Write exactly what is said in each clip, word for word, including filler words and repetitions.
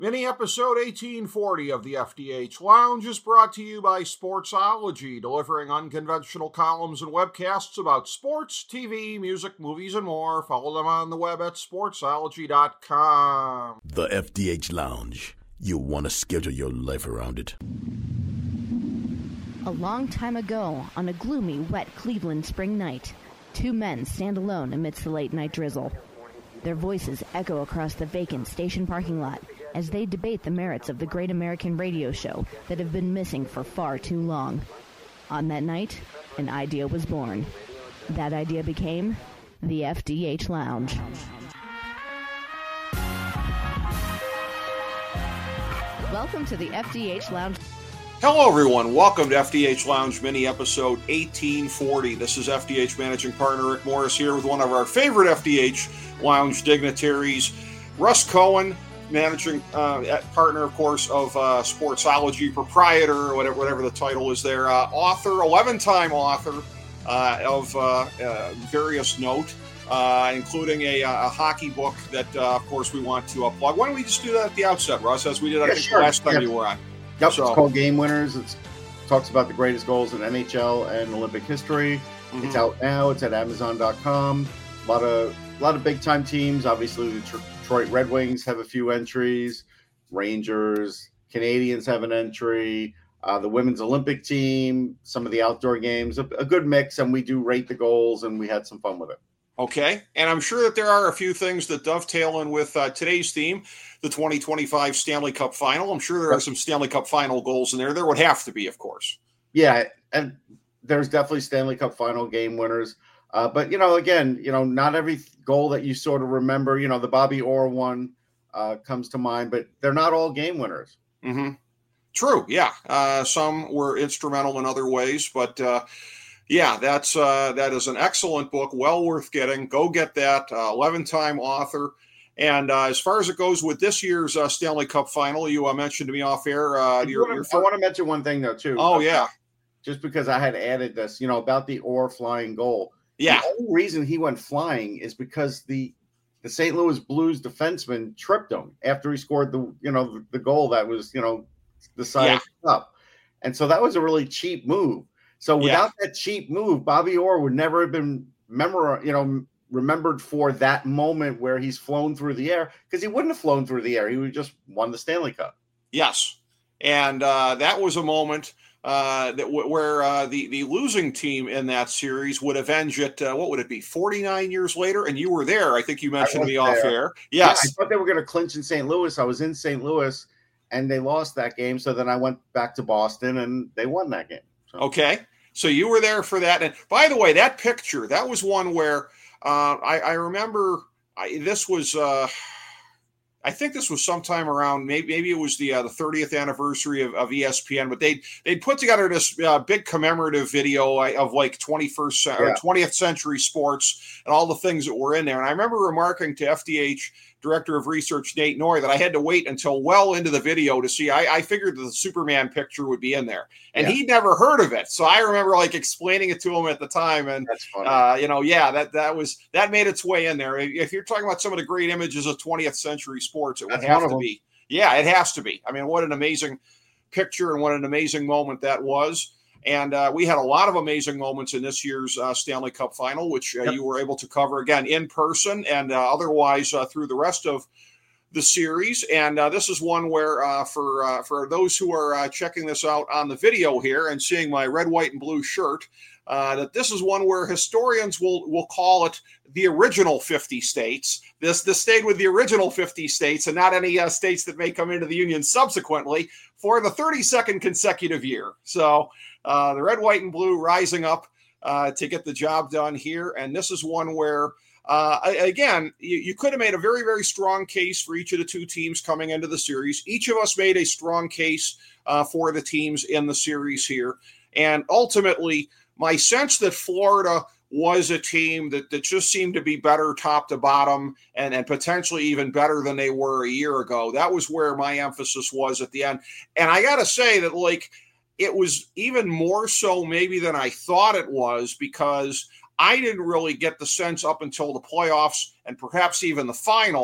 Mini episode eighteen forty of the F D H Lounge is brought to you by Sportsology, delivering unconventional columns and webcasts about sports, T V, music, movies, and more. Follow them on the web at sportsology dot com. The F D H Lounge. You'll want to schedule your life around it. A long time ago, on a gloomy, wet Cleveland spring night, two men stand alone amidst the late-night drizzle. Their voices echo across the vacant station parking lot as they debate the merits of the great American radio show that have been missing for far too long. On that night, an idea was born. That idea became the F D H Lounge. Welcome to the F D H Lounge. Hello, everyone. Welcome to F D H Lounge Mini Episode eighteen forty. This is F D H Managing Partner Rick Morris here with one of our favorite F D H Lounge dignitaries, Russ Cohen, Managing uh, Partner, of course, of uh, Sportsology, proprietor, or whatever, whatever the title is there, uh, author, eleven-time author uh, of uh, uh, various note, uh, including a, a hockey book that, uh, of course, we want to uh, plug. Why don't we just do that at the outset, Russ, as we did, I yeah, think, sure. the last time yep. you were on. Yep, so, it's called Game Winners. It talks about the greatest goals in N H L and Olympic history. Mm-hmm. It's out now. It's at amazon dot com. A lot of a lot of big-time teams. Obviously, the Detroit Red Wings have a few entries. Rangers, Canadians have an entry. Uh, the women's Olympic team, some of the outdoor games, a, a good mix, and we do rate the goals, and we had some fun with it. Okay, and I'm sure that there are a few things that dovetail in with uh, today's theme, the twenty twenty-five Stanley Cup Final. I'm sure there are some Stanley Cup Final goals in there. There would have to be, of course. Yeah, and there's definitely Stanley Cup Final game winners. Uh, but, you know, again, you know, not every goal that you sort of remember, you know, the Bobby Orr one uh, comes to mind, but they're not all game winners. Mm-hmm. True, yeah. Uh, some were instrumental in other ways, but uh, yeah, that's uh, that is an excellent book, well worth getting. Go get that. Uh, eleven-time author. And uh, as far as it goes with this year's uh, Stanley Cup Final, you uh, mentioned to me off air. Uh, your, wanna, your I want to mention one thing, though, too. Oh, yeah. Just because I had added this, you know, about the Orr flying goal. Yeah. The only reason he went flying is because the the Saint Louis Blues defenseman tripped him after he scored the, you know, the, the goal that was, you know, the side yeah. of the cup. And so that was a really cheap move. So without yeah. that cheap move, Bobby Orr would never have been memor- you know, remembered for that moment where he's flown through the air, because he wouldn't have flown through the air. He would have just won the Stanley Cup. Yes. And uh, that was a moment Uh, that w- where uh, the the losing team in that series would avenge it. Uh, what would it be? forty-nine years later, and you were there. I think you mentioned me there. Off air. Yes, yeah, I thought they were going to clinch in Saint Louis. I was in Saint Louis, and they lost that game. So then I went back to Boston, and they won that game. So. Okay, so you were there for that. And by the way, that picture, that was one where uh, I, I remember. I, this was. Uh, I think this was sometime around, maybe maybe it was the uh, the thirtieth anniversary of, of E S P N, but they they'd put together this uh, big commemorative video of like twenty-first yeah. or twentieth century sports and all the things that were in there. And I remember remarking to F D H Director of Research Nate Noy that I had to wait until well into the video to see. I, I figured that the Superman picture would be in there, and yeah. he'd never heard of it. So I remember like explaining it to him at the time, and That's funny. Uh, you know, yeah, that that was that made its way in there. If you're talking about some of the great images of twentieth century sports, it would That's have to be. Yeah, it has to be. I mean, what an amazing picture and what an amazing moment that was. And uh, we had a lot of amazing moments in this year's uh, Stanley Cup Final, which uh, yep. you were able to cover, again, in person and uh, otherwise uh, through the rest of the series. And uh, this is one where uh, for uh, for those who are uh, checking this out on the video here and seeing my red, white, and blue shirt, uh, that this is one where historians will will call it the original fifty states. This this stayed with the original fifty states and not any uh, states that may come into the Union subsequently for the thirty-second consecutive year. So uh, the red, white, and blue rising up uh, to get the job done here. And this is one where, uh, again, you, you could have made a very, very strong case for each of the two teams coming into the series. Each of us made a strong case uh, for the teams in the series here. And ultimately, my sense that Florida was a team that, that just seemed to be better top to bottom and, and potentially even better than they were a year ago. That was where my emphasis was at the end. And I got to say that, like, it was even more so maybe than I thought it was, because I didn't really get the sense up until the playoffs and perhaps even the final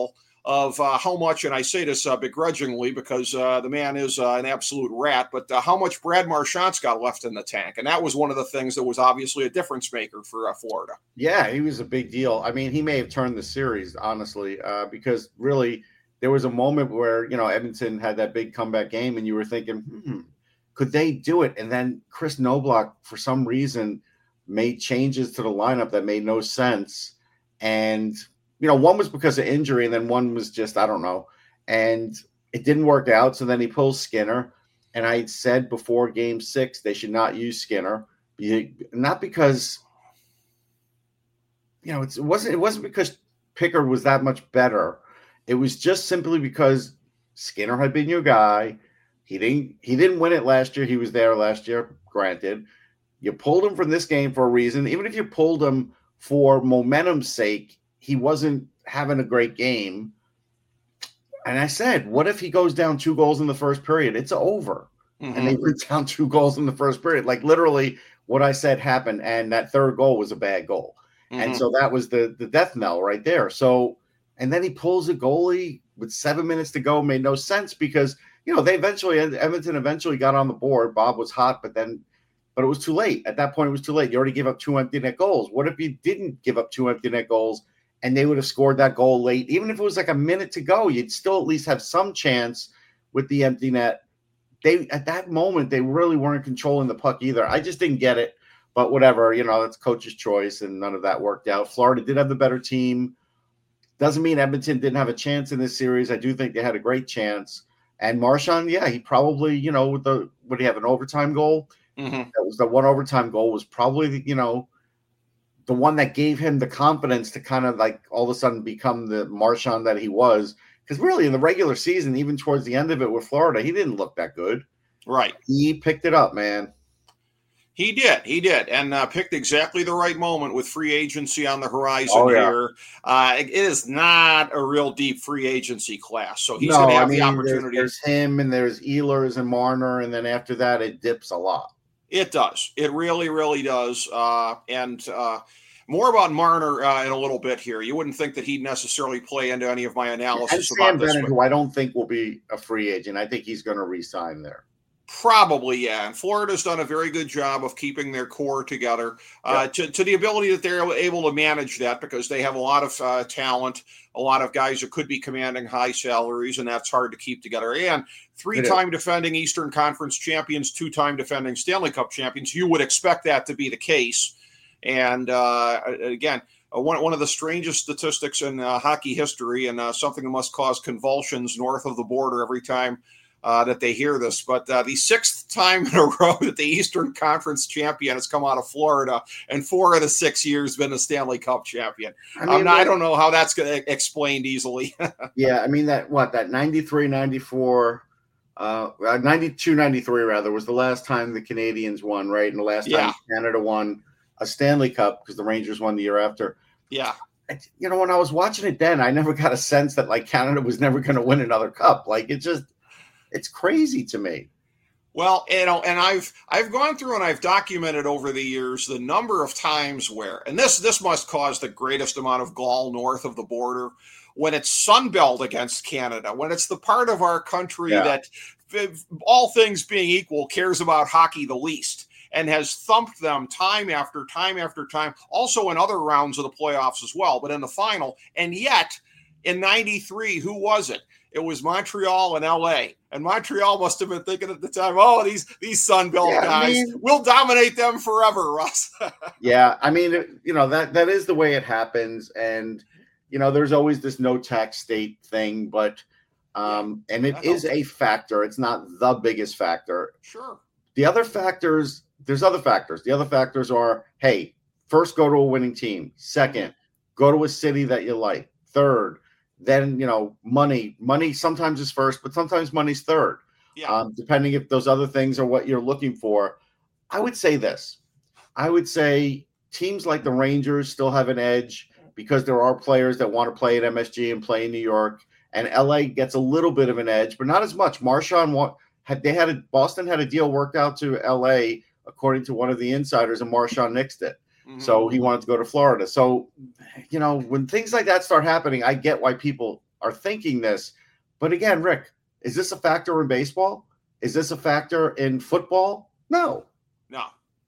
of uh, how much, and I say this uh, begrudgingly because uh, the man is uh, an absolute rat, but uh, how much Brad Marchand's got left in the tank. And that was one of the things that was obviously a difference maker for uh, Florida. Yeah, he was a big deal. I mean, he may have turned the series, honestly, uh, because really there was a moment where, you know, Edmonton had that big comeback game and you were thinking, hmm, could they do it? And then Chris Knobloch, for some reason, made changes to the lineup that made no sense. And you know, one was because of injury, and then one was just, I don't know. And it didn't work out. So then he pulls Skinner. And I said before game six, they should not use Skinner. Not because, you know, it's, it wasn't, it wasn't because Pickard was that much better. It was just simply because Skinner had been your guy. He didn't, he didn't win it last year. He was there last year, granted. You pulled him from this game for a reason. Even if you pulled him for momentum's sake, he wasn't having a great game. And I said, what if he goes down two goals in the first period? It's over. Mm-hmm. And they went down two goals in the first period. Like literally what I said happened. And that third goal was a bad goal. Mm-hmm. And so that was the, the death knell right there. So, and then he pulls a goalie with seven minutes to go. Made no sense because, you know, they eventually, Edmonton eventually got on the board. Bob was hot, but then, but it was too late. At that point, it was too late. You already gave up two empty net goals. What if you didn't give up two empty net goals and they would have scored that goal late? Even if it was like a minute to go, you'd still at least have some chance with the empty net. They, at that moment, they really weren't controlling the puck either. I just didn't get it, but whatever, you know, that's coach's choice and none of that worked out. Florida did have the better team. Doesn't mean Edmonton didn't have a chance in this series. I do think they had a great chance. And Marchand, yeah, he probably, you know, with the, would he have an overtime goal? Mm-hmm. That was the one overtime goal was probably, you know, the one that gave him the confidence to kind of like all of a sudden become the Marchand that he was. Because really in the regular season, even towards the end of it with Florida, he didn't look that good. Right. He picked it up, man. He did. He did. And uh, picked exactly the right moment with free agency on the horizon oh, yeah. here. Uh, it is not a real deep free agency class. So he's no, going to have I mean, the opportunity. There's, there's him and there's Ehlers and Marner. And then after that, it dips a lot. It does. It really, really does. Uh, and uh, more about Marner uh, in a little bit here. You wouldn't think that he'd necessarily play into any of my analysis and about Sam this. Bennett, who I don't think will be a free agent. I think he's going to re-sign there. Probably, yeah. And Florida's done a very good job of keeping their core together uh, yeah. to, to the ability that they're able to manage that because they have a lot of uh, talent, a lot of guys that could be commanding high salaries, and that's hard to keep together. And three-time defending Eastern Conference champions, two-time defending Stanley Cup champions, you would expect that to be the case. And uh, again, uh, one, one of the strangest statistics in uh, hockey history and uh, something that must cause convulsions north of the border every time Uh, that they hear this, but uh, the sixth time in a row that the Eastern Conference champion has come out of Florida, and four of the six years been a Stanley Cup champion. I, mean, um, not, I don't know how that's going to explained easily. yeah, I mean that what that ninety-three ninety-four, uh, ninety-two ninety-three rather was the last time the Canadians won, right? And the last time yeah. Canada won a Stanley Cup because the Rangers won the year after. Yeah. You know, when I was watching it then, I never got a sense that like Canada was never going to win another cup. Like it just. It's crazy to me. Well, you know, and I've I've gone through and I've documented over the years the number of times where, and this this must cause the greatest amount of gall north of the border, when it's Sunbelt against Canada, when it's the part of our country yeah. that, all things being equal, cares about hockey the least and has thumped them time after time after time, also in other rounds of the playoffs as well, but in the final. And yet, in ninety-three, who was it? It was Montreal and L A. And Montreal must have been thinking at the time, oh, these these Sunbelt yeah, guys, I mean, we'll dominate them forever, Russ. yeah, I mean, you know, that that is the way it happens. And, you know, there's always this no tax state thing, but um, and it is a factor. It's not the biggest factor. Sure. The other factors, there's other factors. The other factors are, hey, first go to a winning team. Second, go to a city that you like. Third, then, you know, money, money sometimes is first, but sometimes money's third, yeah. um, depending if those other things are what you're looking for. I would say this. I would say teams like the Rangers still have an edge because there are players that want to play at M S G and play in New York, and L A gets a little bit of an edge, but not as much. Marchand want, had they had a Boston had a deal worked out to L A according to one of the insiders, and Marchand nixed it. So he wanted to go to Florida. So, you know, when things like that start happening, I get why people are thinking this. But again, Rick, is this a factor in baseball? Is this a factor in football? No. No.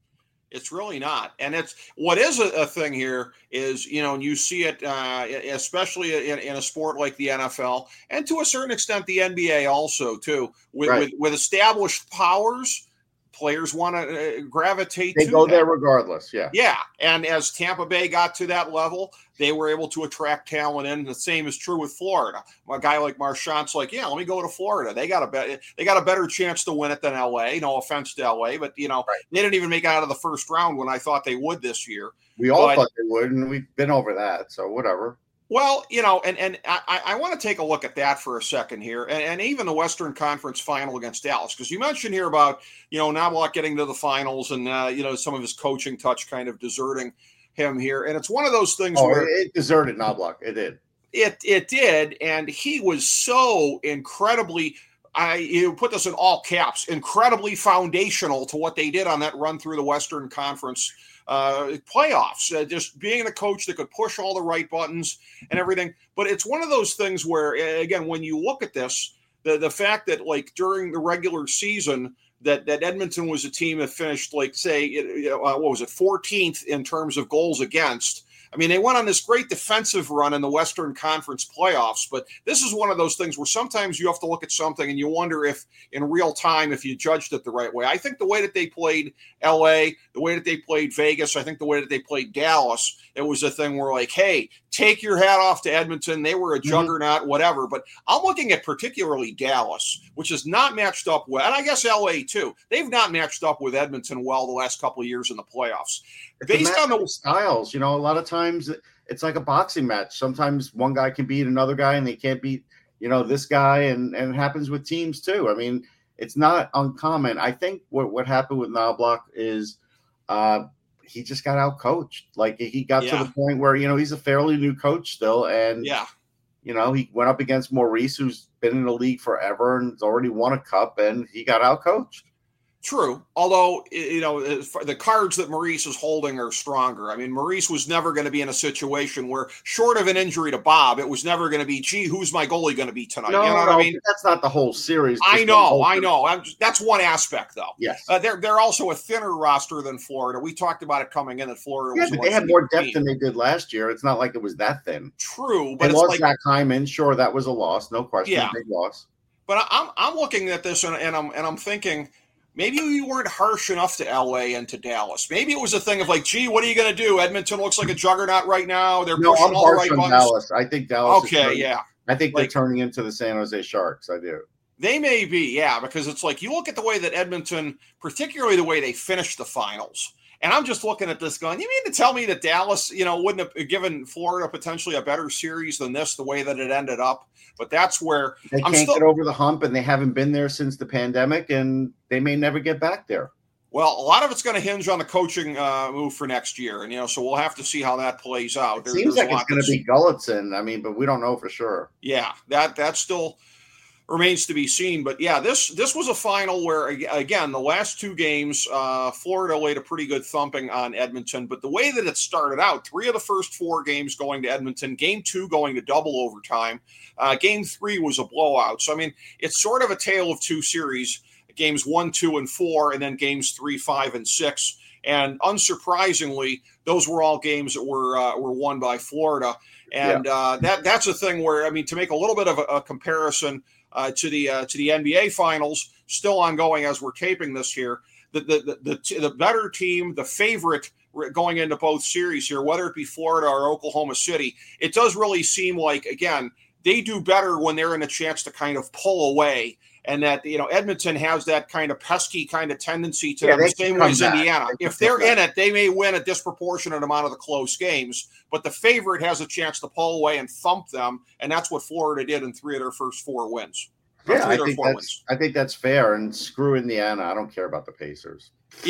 It's really not. And it's what is a, a thing here is, you know, and you see it, uh, especially in, in a sport like the N F L and to a certain extent the N B A also, too, with, right. with, with established powers. Players want to uh, gravitate they to go that. there regardless. Yeah. Yeah. And as Tampa Bay got to that level, they were able to attract talent in. The same is true with Florida. A guy like Marchand's like, yeah, let me go to Florida. They got a bet. They got a better chance to win it than L A. No offense to L A, but you know, right. they didn't even make it out of the first round when I thought they would this year. We all but, thought they would, and we've been over that. So whatever. Well, you know, and, and I, I want to take a look at that for a second here, and, and even the Western Conference final against Dallas, because you mentioned here about, you know, Knoblauch getting to the finals and, uh, you know, some of his coaching touch kind of deserting him here. And it's one of those things oh, where it deserted Knoblauch. It did. It it did, and he was so incredibly, I you put this in all caps, incredibly foundational to what they did on that run through the Western Conference Uh, playoffs, uh, just being the coach that could push all the right buttons and everything. But it's one of those things where, again, when you look at this, the the fact that like during the regular season that that Edmonton was a team that finished like say uh, what was it fourteenth in terms of goals against. I mean, they went on this great defensive run in the Western Conference playoffs, but this is one of those things where sometimes you have to look at something and you wonder if in real time, if you judged it the right way. I think the way that they played L A, the way that they played Vegas, I think the way that they played Dallas, it was a thing where like, hey, take your hat off to Edmonton. They were a juggernaut, mm-hmm. whatever. But I'm looking at particularly Dallas, which is not matched up well. And I guess L A too. They've not matched up with Edmonton well the last couple of years in the playoffs. It's Based on the styles, you know, a lot of times it's like a boxing match. Sometimes one guy can beat another guy and they can't beat, you know, this guy. And, and it happens with teams too. I mean, it's not uncommon. I think what, what happened with Knoblauch is uh, he just got out coached. Like he got yeah. to the point where, you know, he's a fairly new coach still. And, yeah, you know, he went up against Maurice, who's been in the league forever and has already won a cup, and he got out coached. True. Although, you know, the cards that Maurice is holding are stronger. I mean, Maurice was never going to be in a situation where, short of an injury to Bob, it was never going to be, gee, who's my goalie going to be tonight? No, you know what no, I mean? That's not the whole series. I know, I know. I'm just, that's one aspect, though. Yes. Uh, they're, they're also a thinner roster than Florida. We talked about it coming in that Florida yeah, was but they had more depth team. than they did last year. It's not like it was that thin. True. But they it's lost like, Zach Hyman. Sure, that was a loss. No question. Yeah. Big loss. But I'm, I'm looking at this and, and I'm, and I'm thinking, maybe you weren't harsh enough to L A and to Dallas. Maybe it was a thing of like, gee, what are you going to do? Edmonton looks like a juggernaut right now. They're no, pushing I'm all the right on buttons. Dallas. I think Dallas. Okay, turning, yeah. I think like, they're turning into the San Jose Sharks. I do. They may be, yeah, because it's like you look at the way that Edmonton, particularly the way they finished the finals. And I'm just looking at this going, you mean to tell me that Dallas, you know, wouldn't have given Florida potentially a better series than this, the way that it ended up? But that's where they I'm can't still, get over the hump, and they haven't been there since the pandemic, and they may never get back there. Well, a lot of it's going to hinge on the coaching uh, move for next year. And, you know, so we'll have to see how that plays out. It there, seems like it's going to be Gulletson. I mean, but we don't know for sure. Yeah, that that still remains to be seen. But, yeah, this this was a final where, again, the last two games, uh, Florida laid a pretty good thumping on Edmonton. But the way that it started out, three of the first four games going to Edmonton, game two going to double overtime. Uh, game three was a blowout. So, I mean, it's sort of a tale of two series. Games one, two, and four, and then games three, five, and six. And unsurprisingly, those were all games that were uh, were won by Florida. And yeah. uh, that that's a thing where, I mean, to make a little bit of a, a comparison uh, to the uh, to the N B A Finals, still ongoing as we're taping this here, the the the, the, the better team, the favorite going into both series here, whether it be Florida or Oklahoma City, it does really seem like, again, they do better when they're in a chance to kind of pull away. And that, you know, Edmonton has that kind of pesky kind of tendency to yeah, them, the same way as back. Indiana. They if they're in back. it, they may win a disproportionate amount of the close games, but the favorite has a chance to pull away and thump them, and that's what Florida did in three of their first four wins. Yeah, I think, that's, I think that's fair, and screw Indiana. I don't care about the Pacers. Yeah,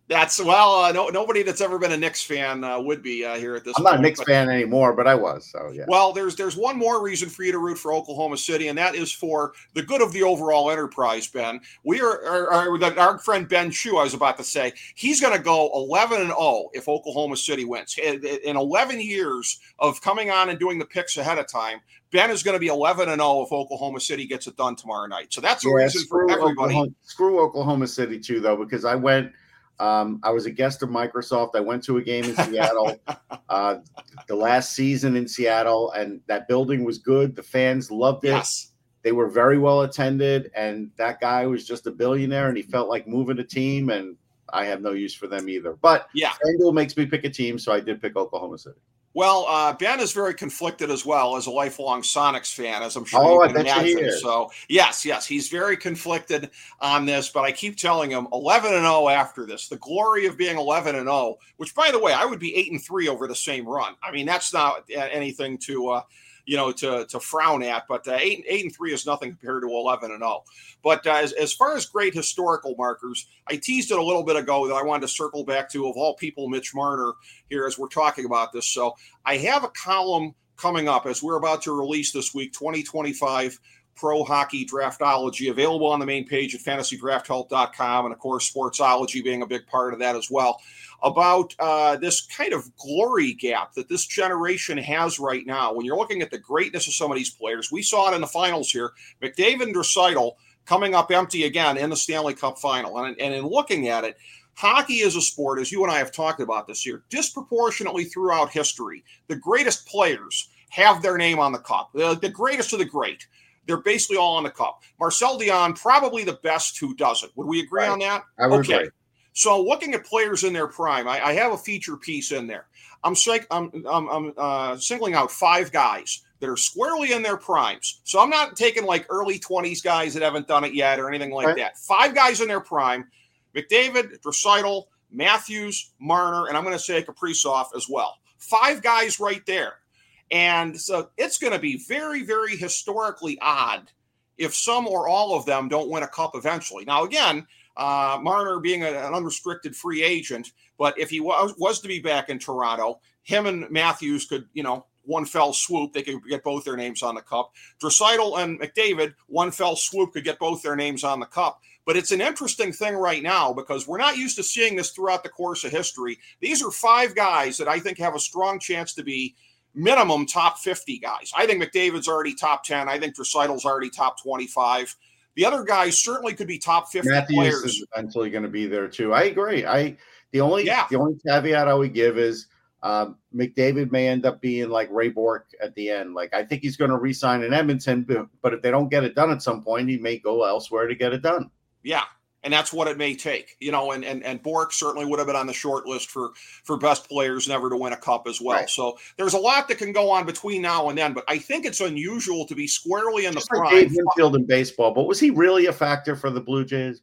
That's well, uh, no, nobody that's ever been a Knicks fan uh, would be uh, here at this I'm point. not a Knicks but, fan anymore, but I was. So yeah. Well, there's there's one more reason for you to root for Oklahoma City, and that is for the good of the overall enterprise. Ben, we are, are, are our friend Ben Chu. I was about to say he's going to go eleven and oh if Oklahoma City wins. In, in eleven years of coming on and doing the picks ahead of time, Ben is going to be eleven and oh if Oklahoma City gets it done tomorrow night. So that's a yeah, reason for everybody. Oklahoma, screw Oklahoma City too, though, because I went. Um, I was a guest of Microsoft. I went to a game in Seattle, uh, the last season in Seattle, and that building was good. The fans loved it. Yes. They were very well attended, and that guy was just a billionaire, and he felt like moving a team, and I have no use for them either. But yeah, FanDuel makes me pick a team, so I did pick Oklahoma City. Well, uh, Ben is very conflicted as well as a lifelong Sonics fan, as I'm sure oh, you can I bet imagine. You he is. So, yes, yes, he's very conflicted on this, but I keep telling him eleven and oh after this. The glory of being eleven and oh, which, by the way, I would be eight and three over the same run. I mean, that's not anything to, uh, you know, to to frown at, but uh, eight eight and three is nothing compared to eleven and oh. But uh, as, as far as great historical markers, I teased it a little bit ago that I wanted to circle back to, of all people, Mitch Marner here as we're talking about this. So I have a column coming up as we're about to release this week, twenty twenty-five Pro Hockey Draftology, available on the main page at fantasy draft help dot com, and of course Sportsology being a big part of that as well, about uh, this kind of glory gap that this generation has right now. When you're looking at the greatness of some of these players, we saw it in the finals here. McDavid and Draisaitl coming up empty again in the Stanley Cup final. And, and in looking at it, hockey is a sport, as you and I have talked about this year, disproportionately throughout history, the greatest players have their name on the cup. The, the greatest of the great. They're basically all on the cup. Marcel Dionne, probably the best who doesn't. Would we agree right. on that? I would okay. agree. So looking at players in their prime, I, I have a feature piece in there. I'm, I'm, I'm, I'm uh, singling out five guys that are squarely in their primes. So I'm not taking like early twenties guys that haven't done it yet or anything like right. that. Five guys in their prime: McDavid, Draisaitl, Matthews, Marner, and I'm going to say Kaprizov as well. Five guys right there. And so it's going to be very, very historically odd if some or all of them don't win a cup eventually. Now, again, uh, Marner being a, an unrestricted free agent, but if he was, was to be back in Toronto, him and Matthews could, you know, one fell swoop, they could get both their names on the cup. Draisaitl and McDavid, one fell swoop, could get both their names on the cup. But it's an interesting thing right now because we're not used to seeing this throughout the course of history. These are five guys that I think have a strong chance to be minimum top fifty guys. I think McDavid's already top ten. I think Draisaitl's already top twenty-five. The other guys certainly could be top fifty Matthews players. Is eventually going to be there too. I agree. I the only yeah. the only caveat I would give is um, McDavid may end up being like Ray Bourque at the end. Like I think he's going to re-sign in Edmonton, but, but if they don't get it done at some point, he may go elsewhere to get it done. Yeah. And that's what it may take, you know, and, and, and Bourque certainly would have been on the short list for, for best players never to win a cup as well. Right. So there's a lot that can go on between now and then, but I think it's unusual to be squarely in Just the like prime. Dave Winfield in baseball, but was he really a factor for the Blue Jays?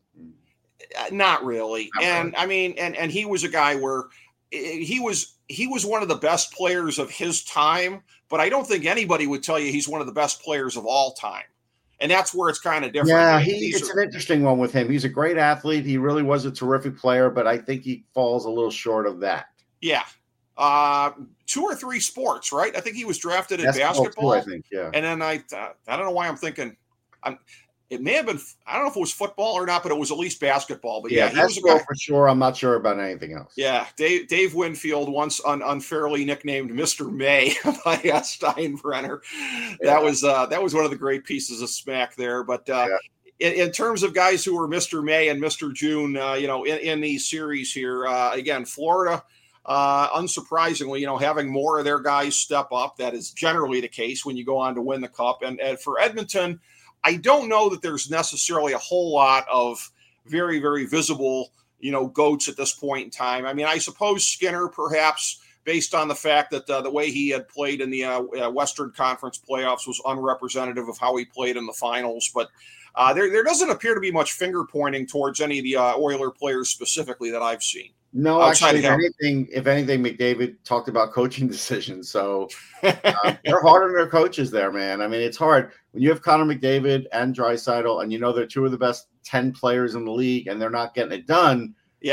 Not really. Not and really. I mean, and, and he was a guy where he was, he was one of the best players of his time, but I don't think anybody would tell you he's one of the best players of all time. And that's where it's kind of different. Yeah, I mean, he, it's are, an interesting one with him. He's a great athlete. He really was a terrific player, but I think he falls a little short of that. Yeah. Uh, two or three sports, right? I think he was drafted in basketball. basketball. Too, I think, yeah. And then I uh, I don't know why I'm thinking I'm, it may have been, I don't know if it was football or not, but it was at least basketball. But yeah, yeah he was a guy, for sure. I'm not sure about anything else. Yeah, Dave, Dave Winfield, once un, unfairly nicknamed Mister May by uh, Steinbrenner. Yeah. That was uh, that was one of the great pieces of smack there. But uh, yeah. in, in terms of guys who were Mister May and Mister June, uh, you know, in, in these series here, uh, again, Florida. Uh, unsurprisingly, you know, having more of their guys step up. That is generally the case when you go on to win the cup. And, and for Edmonton, I don't know that there's necessarily a whole lot of very, very visible, you know, goats at this point in time. I mean, I suppose Skinner, perhaps, based on the fact that uh, the way he had played in the uh, Western Conference playoffs was unrepresentative of how he played in the finals. But uh, there, there doesn't appear to be much finger pointing towards any of the uh, Oiler players specifically that I've seen. No, actually, if anything, if anything, McDavid talked about coaching decisions. So uh, they're hard on their coaches there, man. I mean, it's hard when you have Connor McDavid and Draisaitl, and you know they're two of the best ten players in the league, and they're not getting it done. Yeah,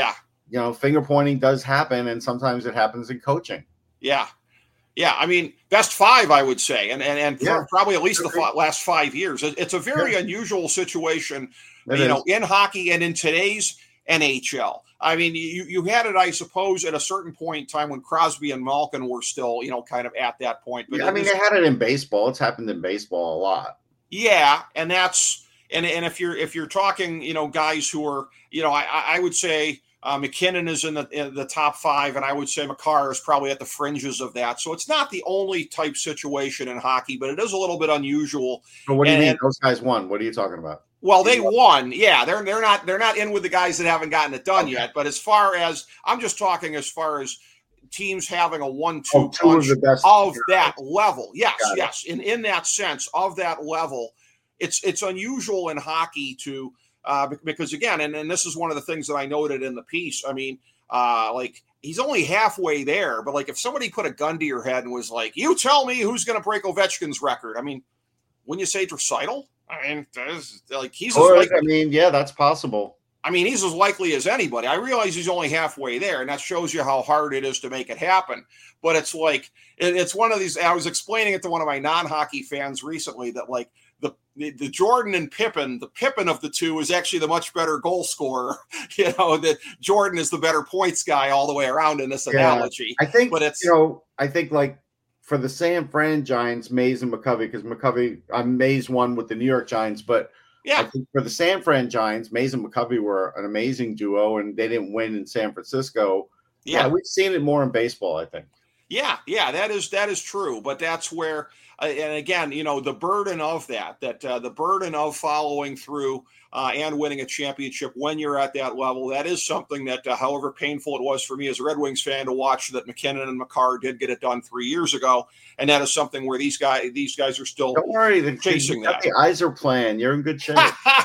you know, finger pointing does happen, and sometimes it happens in coaching. Yeah. Yeah, I mean, best five, I would say, and and, and Yeah. probably at least the f- last five years. It- It's a very Yeah. unusual situation, It you is. know, in hockey and in today's N H L. I mean, you you had it, I suppose, at a certain point in time when Crosby and Malkin were still, you know, kind of at that point. But Yeah, it I mean, is- they had it in baseball. It's happened in baseball a lot. yeah, and that's and and if you're if you're talking, you know, guys who are, you know, I I would say. Uh, McKinnon is in the in the top five, and I would say Makar is probably at the fringes of that. So it's not the only type situation in hockey, but it is a little bit unusual. But what do you And- mean? and- Those guys won. What are you talking about? Well, they won, yeah. They're they're not they're not in with the guys that haven't gotten it done Okay. yet. But as far as I'm just talking, as far as teams having a one-two Oh, two of punch the best of that level, yes, Got it. yes. In in that sense of that level, it's it's unusual in hockey to. Uh, because again, and, and this is one of the things that I noted in the piece. I mean, uh, like he's only halfway there, but like if somebody put a gun to your head and was like, "You tell me who's going to break Ovechkin's record," I mean, wouldn't you say Draisaitl? I mean, there's, like he's as Or, likely, I mean, yeah, that's possible. I mean, he's as likely as anybody. I realize he's only halfway there, and that shows you how hard it is to make it happen. But it's like it, it's one of these. I was explaining it to one of my non-hockey fans recently that like. The, the the Jordan and Pippen, the Pippen of the two is actually the much better goal scorer. You know, that Jordan is the better points guy all the way around in this Yeah. analogy. I think, But it's- you know, I think like for the San Fran Giants, Mays and McCovey, because McCovey, I'm Mays won with the New York Giants, but I Yeah, think for the San Fran Giants, Mays and McCovey were an amazing duo, and they didn't win in San Francisco. Yeah, yeah, we've seen it more in baseball, I think. yeah, yeah. That is that is true. But that's where, uh, and again, you know, the burden of that, that uh, the burden of following through uh, and winning a championship when you're at that level, that is something that, uh, however painful it was for me as a Red Wings fan to watch that McKinnon and Makar did get it done three years ago, and that is something where these guys these guys are still. Don't worry, the, Chasing you got that. the Iser plan. You're in good shape.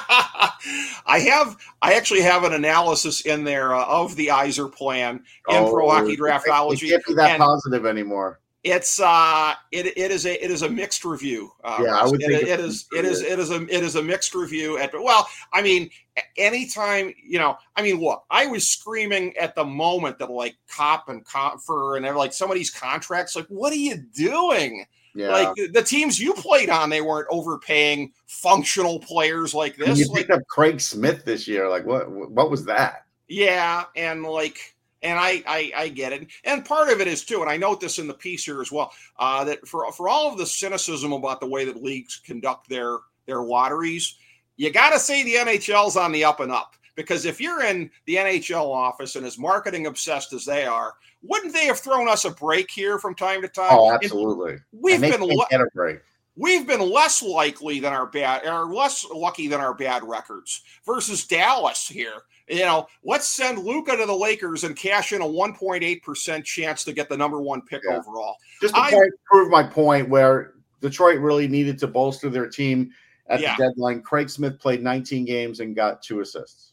I have, I actually have an analysis in there uh, of the Iser plan in Pro Hockey it- Draftology. It can't be that and positive anymore. It's uh, it it is a it is a mixed review. Uh, Yeah, I Russ. would It- think it it's is it is it is a it is a mixed review. At well, I mean, a- anytime you know, I mean, look, I was screaming at the moment that like Cop and Comfer and they're like some of these contracts, like, what are you doing? Yeah. Like the, the teams you played on, they weren't overpaying functional players like And this. you Like, picked up Craig Smith this year. Like, what? What was that? yeah, and like, and I, I, I get it, and part of it is too, and I note this in the piece here as well, uh, that for for all of the cynicism about the way that leagues conduct their their lotteries, you got to say the N H L's on the up and up. Because if you're in the N H L office and as marketing obsessed as they are, wouldn't they have thrown us a break here from time to time? Oh, And absolutely. We've and they been can't le- get a break. we've been less likely than our bad, or less lucky than our bad records versus Dallas here. You know, let's send Luka to the Lakers and cash in a one point eight percent chance to get the number one pick Yeah. overall. Just to I- point, prove my point, where Detroit really needed to bolster their team at Yeah. the deadline. Craig Smith played nineteen games and got two assists.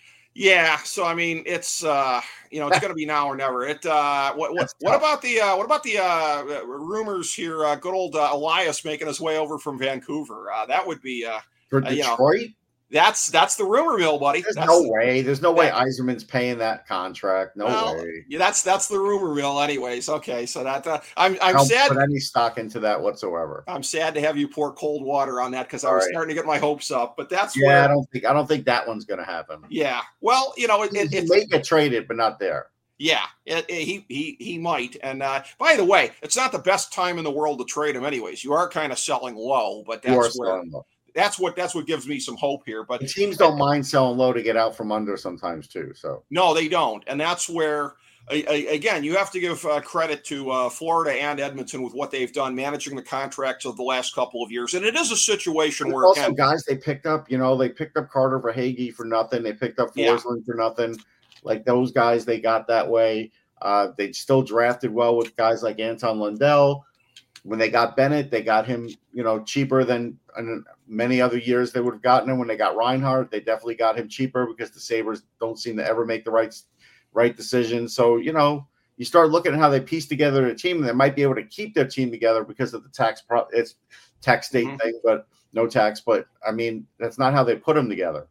Yeah, so I mean, it's uh, you know, it's going to be now or never. It uh, what what That's what tough. about the uh, what about the uh, rumors here? Uh, good old uh, Elias making his way over from Vancouver. Uh, that would be uh, For Uh, you know, Detroit, that's that's the rumor mill, buddy. there's That's, no way. There's no way that- Iserman's paying that contract. No Well, way. Yeah, that's that's the rumor mill, anyways. Okay, so that uh, I'm I'm I don't sad. put any stock into that whatsoever. I'm sad to have you pour cold water on that because I All was right. starting to get my hopes up. But that's Yeah, where, I don't think I don't think that one's going to happen. yeah. Well, you know, it, He it, he it's may get traded, but not there. yeah, it, it- he he he might. And uh, by the way, it's not the best time in the world to trade him, anyways. You are kind of selling low, but You are that's where selling low. that's what that's what gives me some hope here. But And teams don't mind selling low to get out from under sometimes too. So no, they don't, and that's where. a- a- Again, you have to give uh, credit to uh, Florida and Edmonton with what they've done managing the contracts of the last couple of years, and it is a situation There's where also again, guys they picked up. You know, they picked up Carter Verhaeghe for nothing. They picked up Yeah. Forsling for nothing. Like those guys, they got that way. Uh, they still drafted well with guys like Anton Lundell. When they got Bennett, they got him, you know, cheaper than in many other years they would have gotten him. When they got Reinhardt, they definitely got him cheaper because the Sabres don't seem to ever make the right right decision. So, you know, you start looking at how they piece together a team, and they might be able to keep their team together because of the tax. Pro- it's tax state Mhm. thing, but no tax. But I mean, that's not how they put them together.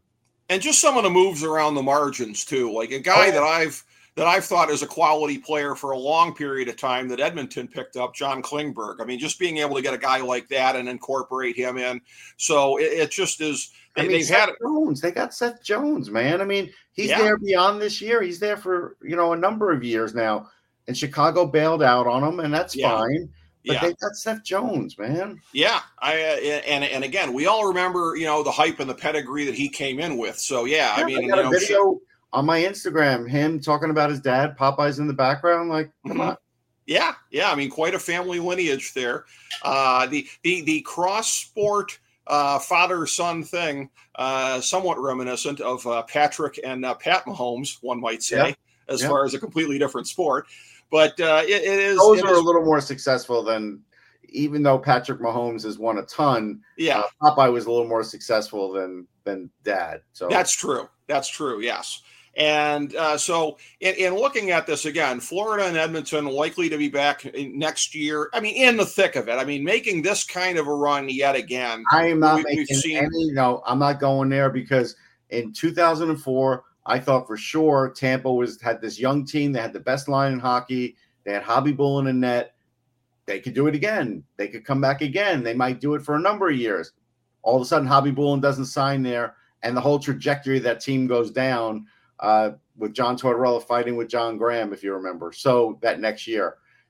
And just some of the moves around the margins too, like a guy oh. that I've that I've thought is a quality player for a long period of time that Edmonton picked up, John Klingberg. I mean, just being able to get a guy like that and incorporate him in. So it, it just is. They, I mean, they've Seth had Jones. They got Seth Jones, man. I mean, he's yeah. there beyond this year. He's there for, you know, a number of years now. And Chicago bailed out on him, and that's yeah. fine. But yeah. they got Seth Jones, man. Yeah, I uh, and and again, we all remember, you know, the hype and the pedigree that he came in with. So yeah, yeah I mean, I got you a know, video sure. on my Instagram, him talking about his dad, Popeye's in the background. Like, come mm-hmm. on. Yeah, yeah. I mean, quite a family lineage there. Uh, the the the cross sport uh, father son thing, uh, somewhat reminiscent of uh, Patrick and uh, Pat Mahomes, one might say, yeah. as yeah. far as a completely different sport. But uh, it, it is. Those it are is, a little more successful than, even though Patrick Mahomes has won a ton. Yeah, uh, Popeye was a little more successful than than Dad. So that's true. That's true. Yes. And uh, so, in, in looking at this again, Florida and Edmonton likely to be back next year. I mean, in the thick of it. I mean, making this kind of a run yet again. I am not we, making seen, any. No, I'm not going there because in two thousand four. I thought for sure Tampa was had this young team. They had the best line in hockey. They had Hobby Bull in the net. They could do it again. They could come back again. They might do it for a number of years. All of a sudden, Hobby Bull doesn't sign there, and the whole trajectory of that team goes down uh, with John Tortorella fighting with John Graham, if you remember. So that next year.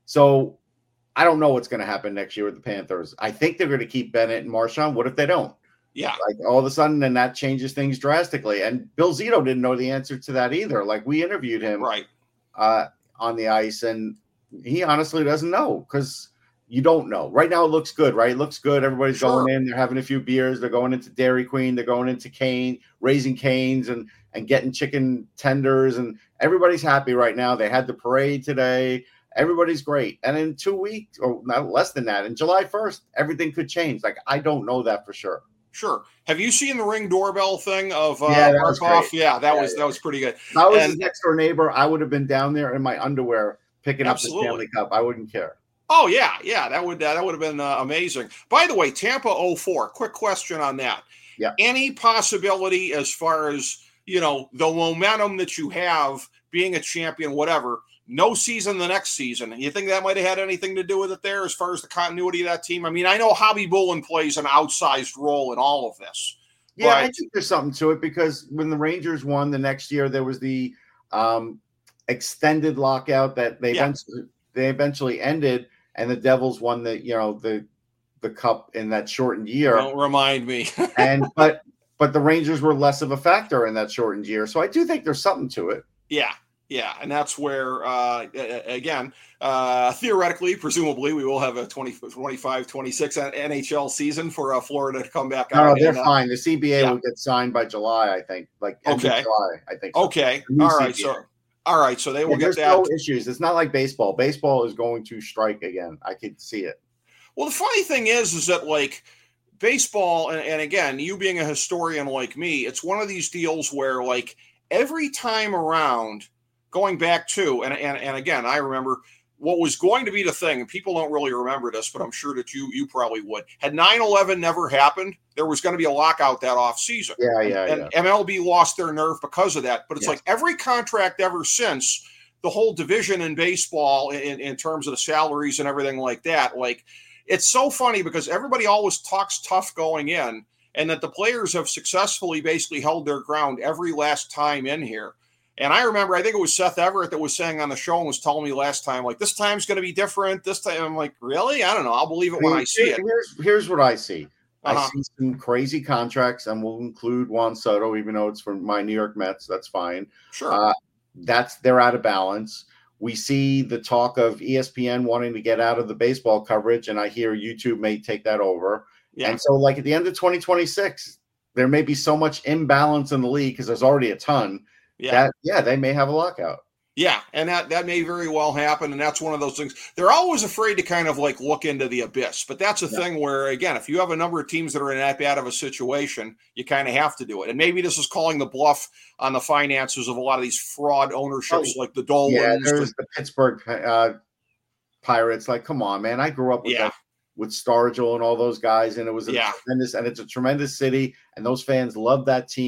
So I don't know what's going to happen next year with the Panthers. I think they're going to keep Bennett and Marchand. What if they don't? Yeah. Like all of a sudden, then that changes things drastically. And Bill Zito didn't know the answer to that either. Like we interviewed him right uh, on the ice, and he honestly doesn't know because you don't know. Right now it looks good, right? It looks good. Everybody's sure. going in. They're having a few beers. They're going into Dairy Queen. They're going into Cane, Raising Canes and, and getting chicken tenders. And everybody's happy right now. They had the parade today. Everybody's great. And in two weeks, or not less than that, in July first, everything could change. Like I don't know that for sure. Sure. Have you seen the Ring doorbell thing of uh, yeah, that Markov? Yeah, that yeah, was yeah. that was pretty good. If I was and, his next door neighbor, I would have been down there in my underwear picking absolutely. up the Stanley Cup. I wouldn't care. Oh yeah, yeah, that would uh, that would have been uh, amazing. By the way, Tampa oh four. Quick question on that. Yeah. Any possibility as far as you know the momentum that you have being a champion, whatever? No season the next season. You think that might have had anything to do with it there as far as the continuity of that team? I mean, I know Hobby Bullen plays an outsized role in all of this. Yeah, but... I think there's something to it because when the Rangers won the next year, there was the um, extended lockout that they yeah. eventually they eventually ended, and the Devils won the you know the the cup in that shortened year. Don't remind me. and but but the Rangers were less of a factor in that shortened year, so I do think there's something to it. Yeah. Yeah, and that's where, uh, again, uh, theoretically, presumably, we will have a twenty, twenty-five, twenty-six N H L season for uh, Florida to come back no, out. No, they're and, uh, fine. The C B A yeah. will get signed by July, I think. Like end okay. of July, I think. So. Okay. All right. So, all right. So they will yeah, get there's that. no issues. It's not like baseball. Baseball is going to strike again. I could see it. Well, the funny thing is, is that like baseball, and, and again, you being a historian like me, it's one of these deals where like every time around, going back to, and, and and again, I remember what was going to be the thing, and people don't really remember this, but I'm sure that you you probably would. Had nine eleven never happened, there was going to be a lockout that off season. Yeah, yeah, and, yeah. And M L B lost their nerve because of that. But it's yes. like every contract ever since, the whole division in baseball in, in terms of the salaries and everything like that, like it's so funny because everybody always talks tough going in, and that the players have successfully basically held their ground every last time in here. And I remember, I think it was Seth Everett that was saying on the show and was telling me last time, like, this time's going to be different. This time, I'm like, really? I don't know. I'll believe it when I see it. Here's, here's what I see. Uh-huh. I see some crazy contracts, and we'll include Juan Soto, even though it's from my New York Mets. That's fine. Sure. Uh, that's they're out of balance. We see the talk of E S P N wanting to get out of the baseball coverage, and I hear YouTube may take that over. Yeah. And so, like, at the end of twenty twenty-six, there may be so much imbalance in the league because there's already a ton. Yeah. That, yeah, they may have a lockout. Yeah, and that, that may very well happen, and that's one of those things. They're always afraid to kind of like look into the abyss, but that's a yeah. thing where, again, if you have a number of teams that are in that bad of a situation, you kind of have to do it. And maybe this is calling the bluff on the finances of a lot of these fraud ownerships oh, like the Dolans. Yeah, there's the Pittsburgh uh, Pirates. Like, come on, man. I grew up with yeah. that, with Stargell and all those guys, and it was a yeah. tremendous, and it's a tremendous city, and those fans love that team.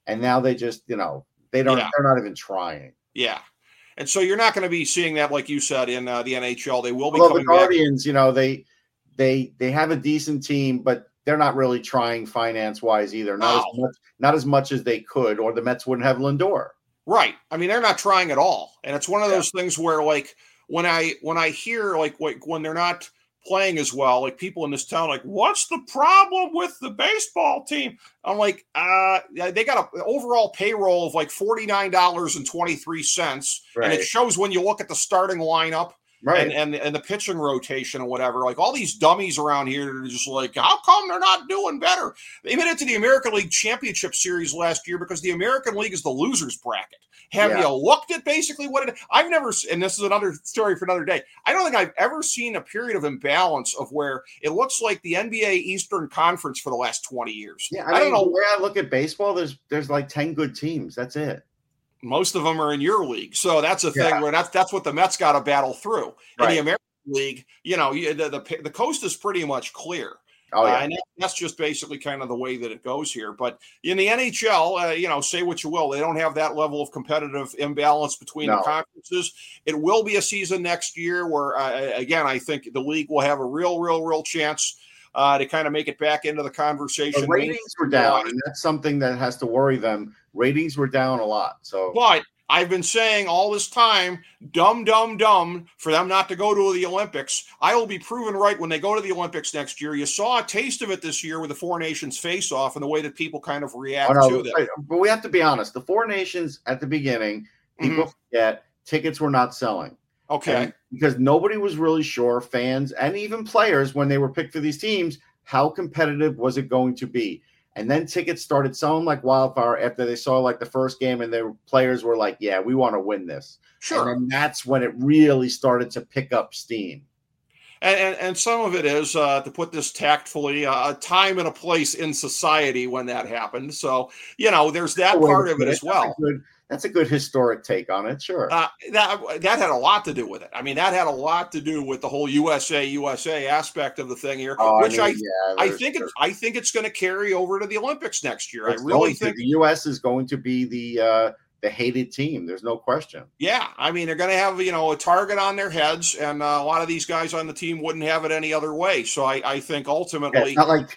and now they just, you know, they don't, Yeah. they're not even trying. Yeah. And so you're not going to be seeing that, like you said, in uh, the N H L. They will be Well, coming the Guardians, back. you know, they they they have a decent team, but they're not really trying finance wise either. Not No. as much, not as much as they could, or the Mets wouldn't have Lindor. Right. I mean, they're not trying at all. And it's one of those yeah. things where, like, when I when I hear like, like when they're not playing as well, like people in this town, like, what's the problem with the baseball team? I'm like, uh, they got an overall payroll of like forty-nine dollars and twenty-three cents. Right. And it shows when you look at the starting lineup. Right. And, and and the pitching rotation and whatever, like all these dummies around here are just like, how come they're not doing better? They made it to the American League Championship Series last year because the American League is the losers bracket. Have yeah. you looked at basically what it? I've never, and this is another story for another day. I don't think I've ever seen a period of imbalance of where it looks like the N B A Eastern Conference for the last twenty years. Yeah, I, I mean, don't know. The way I look at baseball, there's there's like ten good teams. That's it. Most of them are in your league. So that's a thing yeah. where that's that's what the Mets got to battle through. Right. In the American League, you know, the, the the coast is pretty much clear. Oh, yeah. Uh, and that's just basically kind of the way that it goes here. But in the N H L, uh, you know, say what you will, they don't have that level of competitive imbalance between no. the conferences. It will be a season next year where, uh, again, I think the league will have a real, real, real chance uh, to kind of make it back into the conversation. The ratings were down, and that's something that has to worry them. Ratings were down a lot. So, but I've been saying all this time, dumb, dumb, dumb, for them not to go to the Olympics. I will be proven right when they go to the Olympics next year. You saw a taste of it this year with the Four Nations face-off and the way that people kind of react oh, no, to that. But we have to be honest. The Four Nations at the beginning, people mm-hmm. forget tickets were not selling. Okay. And because nobody was really sure, fans and even players, when they were picked for these teams, how competitive was it going to be? And then tickets started selling like wildfire after they saw like the first game, and their players were like, yeah, we want to win this. Sure. And then that's when it really started to pick up steam. And, and, and some of it is, uh, to put this tactfully, uh, a time and a place in society when that happened. So, you know, there's that part of it as well. That's a good historic take on it. Sure. Uh, that that had a lot to do with it. I mean, that had a lot to do with the whole U S A U S A aspect of the thing here, oh, which I, I mean, yeah, I think sure. it, I think it's going to carry over to the Olympics next year. It's I really think to. The U S is going to be the uh, the hated team. There's no question. Yeah, I mean, they're going to have, you know, a target on their heads, and uh, a lot of these guys on the team wouldn't have it any other way. So I, I think ultimately, yeah, it's not like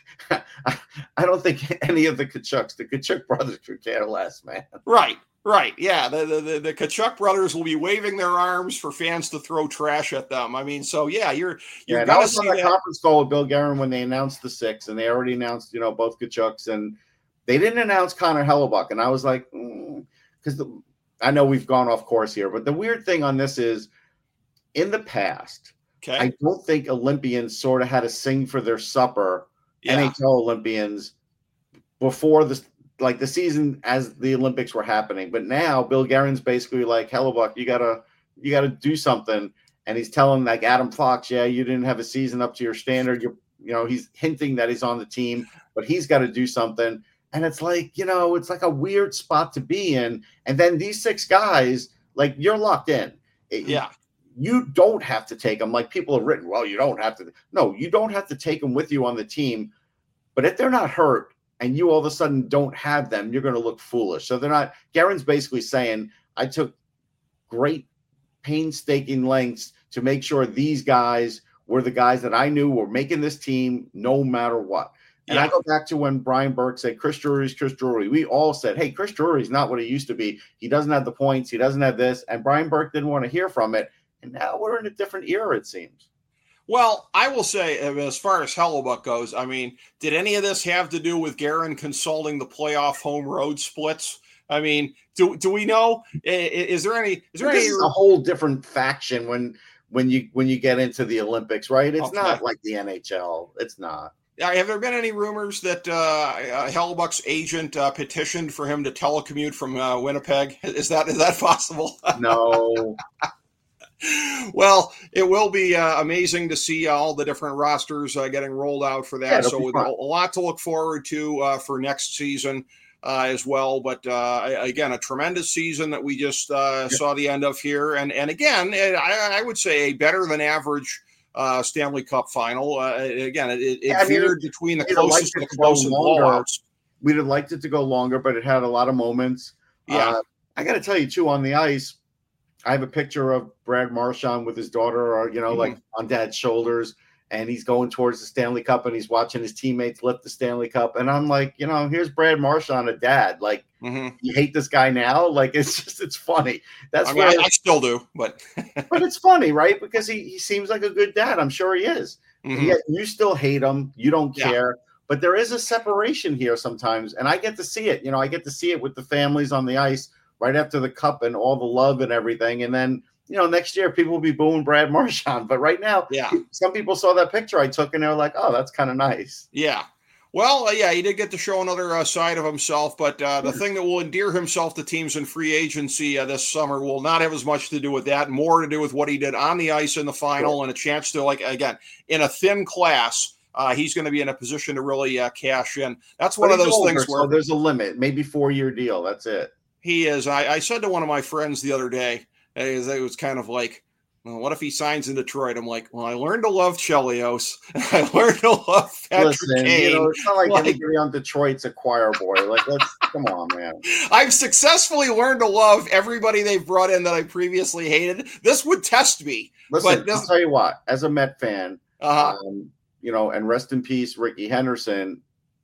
I don't think any of the Kachucks, the Kachuk brothers, could care less, man. Right. Right, yeah, the, the the Kachuk brothers will be waving their arms for fans to throw trash at them. I mean, so yeah, you're you're yeah, going to see that conference call with Bill Guerin when they announced the six, and they already announced, you know, both Kachucks, and they didn't announce Connor Hellebuck, and I was like, because mm, I know we've gone off course here, but the weird thing on this is, in the past, okay. I don't think Olympians sort of had to sing for their supper, yeah. N H L Olympians, before the. Like the season as the Olympics were happening, but now Bill Guerin's basically like, Hellebuck, you gotta, you gotta do something. And he's telling like Adam Fox, yeah, you didn't have a season up to your standard. You, you know, he's hinting that he's on the team, but he's got to do something. And it's like, you know, it's like a weird spot to be in. And then these six guys, like you're locked in. Yeah. You don't have to take them. Like people have written, well, you don't have to. No, you don't have to take them with you on the team. But if they're not hurt, and you all of a sudden don't have them, you're going to look foolish. So they're not – Guerin's basically saying, I took great painstaking lengths to make sure these guys were the guys that I knew were making this team no matter what. And yeah. I go back to when Brian Burke said, Chris Drury's Chris Drury. We all said, hey, Chris Drury's not what he used to be. He doesn't have the points. He doesn't have this. And Brian Burke didn't want to hear from it. And now we're in a different era, it seems. Well, I will say, as far as Hellebuck goes, I mean, did any of this have to do with Guerin consulting the playoff home road splits? I mean, do do we know? Is there any? Is there this any? Is a whole different faction when when you when you get into the Olympics, right? It's okay. Not like the N H L. It's not. Have there been any rumors that uh, Hellebuck's agent uh, petitioned for him to telecommute from uh, Winnipeg? Is that is that possible? No. Well, it will be uh, amazing to see all the different rosters uh, getting rolled out for that. Yeah, so a, a lot to look forward to uh, for next season uh, as well. But uh, again, a tremendous season that we just uh, yeah. saw the end of here. And and again, I, I would say a better than average uh, Stanley Cup final. Uh, again, it, it yeah, veered I mean, between the closest like to the closest blowouts. we'd have liked it to go longer, but it had a lot of moments. Yeah. Uh, I got to tell you, too, on the ice, I have a picture of Brad Marchand with his daughter, or, you know, mm-hmm. like on dad's shoulders, and he's going towards the Stanley Cup, and he's watching his teammates lift the Stanley Cup. And I'm like, you know, here's Brad Marchand, a dad. Like, mm-hmm. you hate this guy now? Like, it's just, it's funny. That's I mean, I, I still do, but. But it's funny, right? Because he, he seems like a good dad. I'm sure he is. Mm-hmm. Yet you still hate him. You don't care. Yeah. But there is a separation here sometimes, and I get to see it. You know, I get to see it with the families on the ice right after the cup and all the love and everything. And then, you know, next year people will be booing Brad Marchand. But right now, yeah, some people saw that picture I took and they were like, oh, that's kind of nice. Yeah. Well, uh, yeah, he did get to show another uh, side of himself. But uh, the thing that will endear himself to teams in free agency uh, this summer will not have as much to do with that, more to do with what he did on the ice in the final sure. and a chance to, like, again, in a thin class. Uh, he's going to be in a position to really uh, cash in. That's one but of those older, things where so there's a limit, maybe four-year deal. That's it. He is. I, I said to one of my friends the other day, it was, it was kind of like, well, what if he signs in Detroit? I'm like, well, I learned to love Chelios. I learned to love Patrick Listen, Kane. You know, it's not like, like anybody on Detroit's a choir boy. Like, let's come on, man. I've successfully learned to love everybody they've brought in that I previously hated. This would test me. Listen, but this, I'll tell you what. As a Met fan, uh-huh. um, you know, and rest in peace, Ricky Henderson.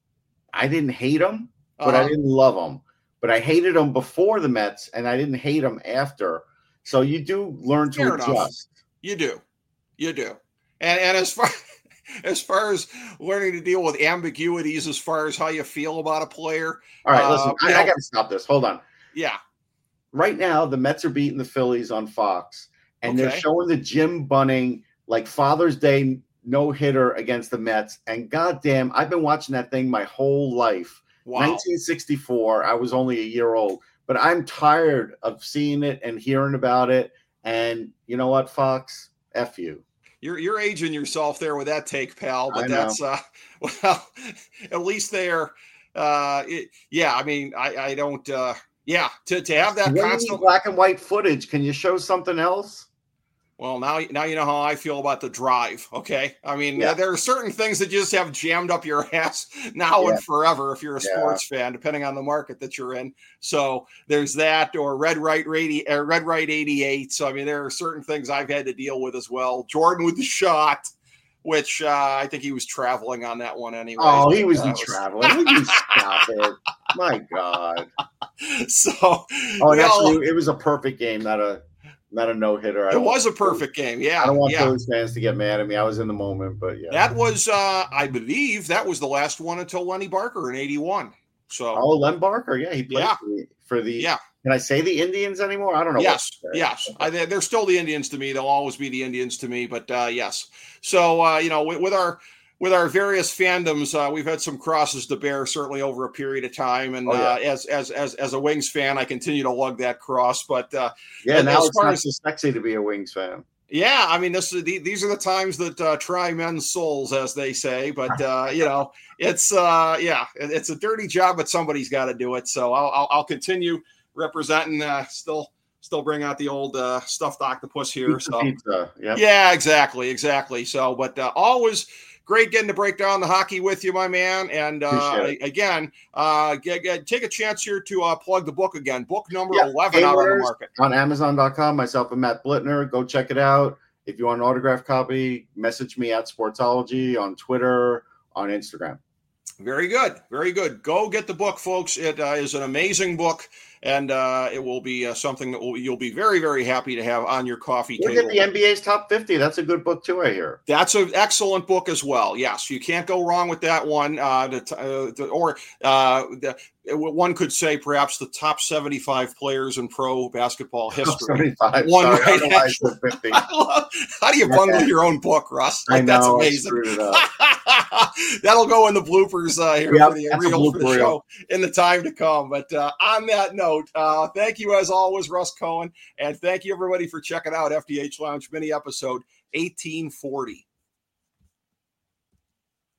I didn't hate him, but uh-huh. I didn't love him. But I hated him before the Mets, and I didn't hate him after. So you do learn to Fair adjust. Enough. You do, you do, and and as far as far as learning to deal with ambiguities, as far as how you feel about a player. All right, listen, uh, I, I got to stop this. Hold on. Yeah. Right now, the Mets are beating the Phillies on Fox, and okay. they're showing the Jim Bunning like Father's Day no hitter against the Mets. And goddamn, I've been watching that thing my whole life. Wow. nineteen sixty-four. I was only a year old, but I'm tired of seeing it and hearing about it. And you know what, Fox? F you. You're you're aging yourself there with that take, pal. But that's uh, well, at least they're uh, it, yeah. I mean, I I don't uh, yeah to to have that constant black and white footage. Can you show something else? Well, now, now you know how I feel about The Drive, okay? I mean, yeah. there are certain things that just have jammed up your ass now yeah. and forever if you're a sports yeah. fan, depending on the market that you're in. So there's that, or Red Right radi- uh, Red Right eighty-eight. So, I mean, there are certain things I've had to deal with as well. Jordan with the shot, which uh, I think he was traveling on that one anyway. Oh, he wasn't was... traveling. Would you stop it? My God. So, oh, that's all... it was a perfect game, not a Not a no-hitter. It was a perfect game, yeah. I don't want yeah. Phillies fans to get mad at me. I was in the moment, but yeah. That was, uh, I believe, that was the last one until Lenny Barker in eighty-one. So, oh, Len Barker, yeah, he played yeah. for, the, for the. Yeah. Can I say the Indians anymore? I don't know. Yes, yes. I, they're still the Indians to me. They'll always be the Indians to me. But uh, yes. So uh, you know, with, with our. With our various fandoms, uh, we've had some crosses to bear, certainly over a period of time. And oh, yeah. uh, as as as as a Wings fan, I continue to lug that cross. But uh, yeah, now it's not so sexy to be a Wings fan. Yeah, I mean, this is the, these are the times that uh, try men's souls, as they say. But uh, you know, it's uh, yeah, it's a dirty job, but somebody's got to do it. So I'll I'll, I'll continue representing. Uh, still. Still bring out the old uh, stuffed octopus here. Pizza, so pizza. Yep. Yeah, exactly, exactly. So, but uh, always great getting to break down the hockey with you, my man. And uh, again, uh, get, get, take a chance here to uh, plug the book again. Book number yep. eleven Game out on the market on Amazon dot com. Myself and Matt Blittner. Go check it out. If you want an autographed copy, message me at Sportsology on Twitter, on Instagram. Very good, very good. Go get the book, folks. It uh, is an amazing book. And uh, it will be uh, something that will, you'll be very, very happy to have on your coffee Look table. Look at the N B A's top fifty. That's a good book, too, I hear. That's an excellent book as well. Yes, you can't go wrong with that one. Uh, the, uh, the, or uh, the, one could say perhaps the top seventy-five players in pro basketball history. seventy-five. One Sorry, right I don't know why I said fifty. How do you bungle okay. your own book, Russ? Like, I know. That's amazing. I screwed it up. That'll go in the bloopers uh, here yep, for the reel for the show in the time to come. But uh, on that note, uh, thank you as always, Russ Cohen, and thank you everybody for checking out F D H Lounge mini episode eighteen forty.